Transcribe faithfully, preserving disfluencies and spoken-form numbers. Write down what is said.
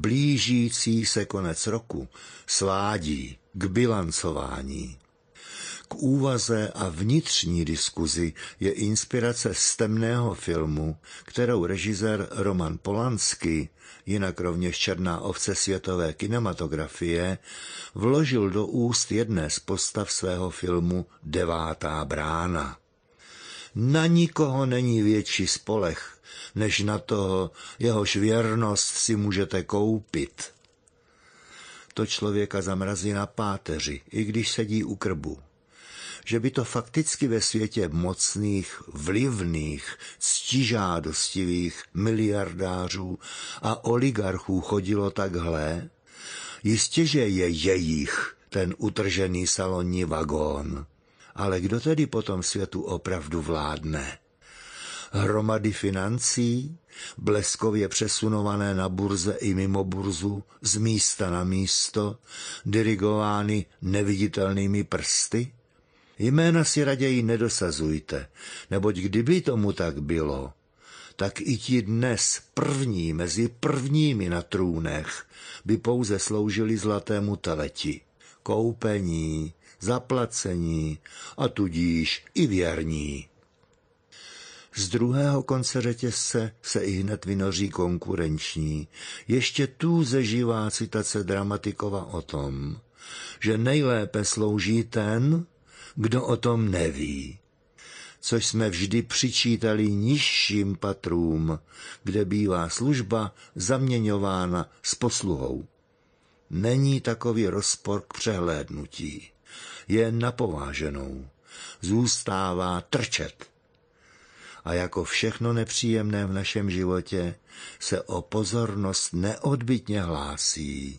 blížící se konec roku svádí k bilancování. K úvaze a vnitřní diskuzi je inspirace z temného filmu, kterou režisér Roman Polanský, jinak rovněž černá ovce světové kinematografie, vložil do úst jedné z postav svého filmu Devátá brána. Na nikoho není větší spoleh, než na toho, jehož věrnost si můžete koupit. To člověka zamrazí na páteři, i když sedí u krbu. Že by to fakticky ve světě mocných, vlivných, ctižádostivých miliardářů a oligarchů chodilo takhle, jistě, že je jejich ten utržený salonní vagón. Ale kdo tedy potom světu opravdu vládne? Hromady financí, bleskově přesunované na burze i mimo burzu, z místa na místo, dirigovány neviditelnými prsty? Jména si raději nedosazujte, neboť kdyby tomu tak bylo, tak i ti dnes první mezi prvními na trůnech by pouze sloužili zlatému teleti, koupení, zaplacení a tudíž i věrní. Z druhého konce řetězce se i hned vynoří konkurenční, ještě tůze živá citace dramatikova o tom, že nejlépe slouží ten, kdo o tom neví, což jsme vždy přičítali nižším patrům, kde bývá služba zaměňována s posluhou. Není takový rozpor k přehlédnutí, je napováženou, zůstává trčet. A jako všechno nepříjemné v našem životě se o pozornost neodbytně hlásí